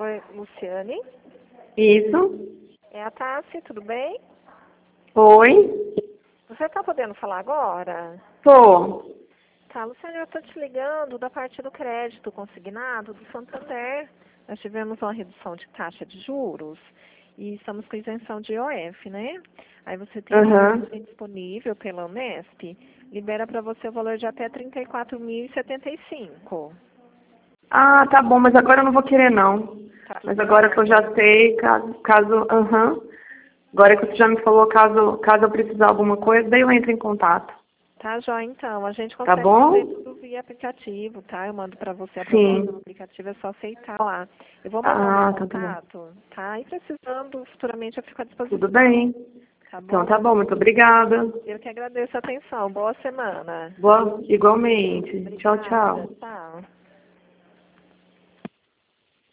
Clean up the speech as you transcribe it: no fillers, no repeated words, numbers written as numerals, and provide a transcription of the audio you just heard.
Oi, Luciane. Isso. É a Tássia, tudo bem? Oi. Você está podendo falar agora? Tô. Tá, Luciane, eu estou te ligando da parte do crédito consignado do Santander. Nós tivemos uma redução de taxa de juros e estamos com isenção de IOF, né? Aí você tem disponível pela Unesp, libera para você o valor de até R$ 34.075. Ah, tá bom, mas agora eu não vou querer não. Tá Mas agora que eu já sei, agora que você já me falou, caso eu precisar de alguma coisa, daí eu entro em contato. Tá, joia, então. A gente Tá consegue bom? fazer tudo via aplicativo, tá? Eu mando para você a Sim. proposta do aplicativo, é só aceitar lá. Eu vou mandar o meu Tá bom. contato, tá? E precisando, futuramente eu fico à Tudo disposição. bem. Tá Então bom? tá bom, muito obrigada. Eu que agradeço a atenção. Boa semana. Boa, igualmente. Tchau, Obrigada. tchau. Tchau.